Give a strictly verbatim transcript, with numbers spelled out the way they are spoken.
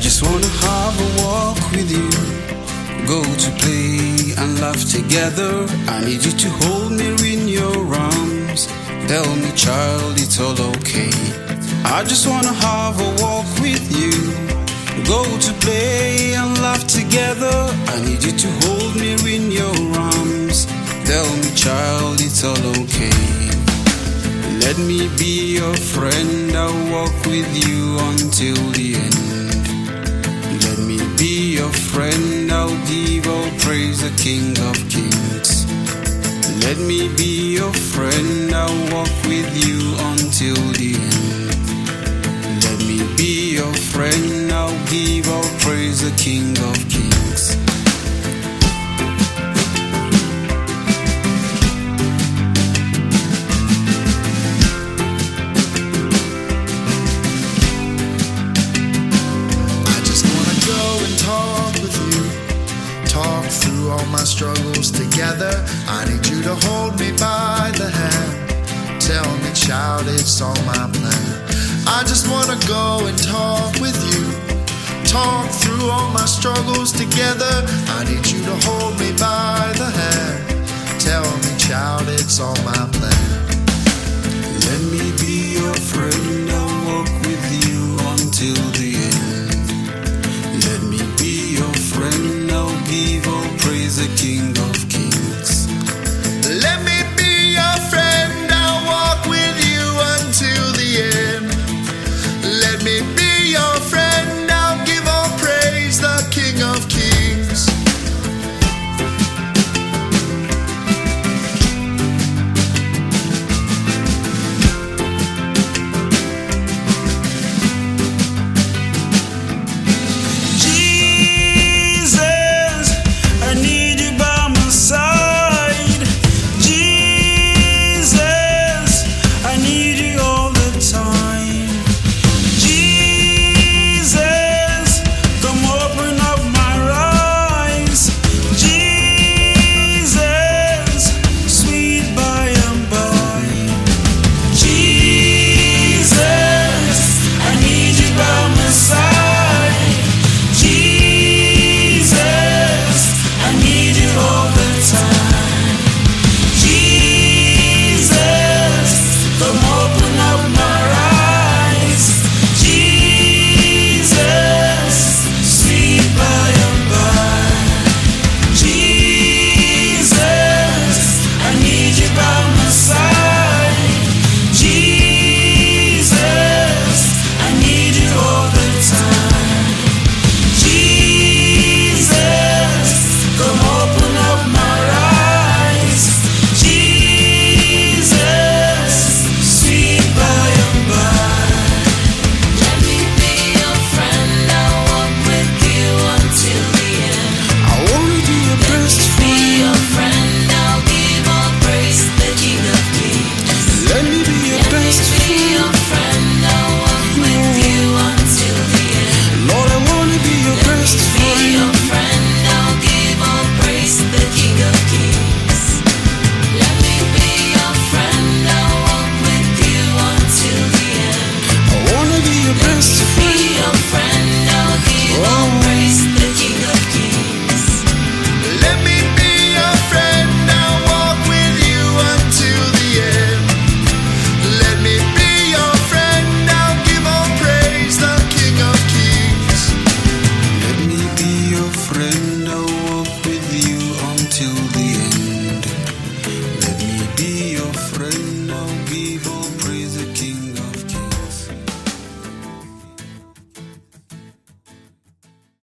just wanna have a walk with you, go to play and laugh together. I need you to hold me in your arms. Tell me, child, it's all okay. I just wanna have a walk with you, go to play and laugh together. I need you to hold me in your arms. Tell me, child, it's all okay. Let me be your friend, I'll walk with you until the end. Let me be your friend, I'll give all praise the King of Kings. Let me be your friend, I'll walk with you until the end. Let me be your friend, I'll give all praise the King of Kings. Talk through all my struggles together. I need you to hold me by the hand. Tell me, child, it's all my plan. I just wanna go and talk with you. Talk through all my struggles together. I need you to hold me by the hand. Tell me, child, it's all my plan. Let me be your friend, I'll walk with you until the end. Let me be your friend, I'll give all praise the King of Kings. Let me be your friend, I'll walk with you until the end. Let me be your friend, I'll give all praise the King of Kings. Friend,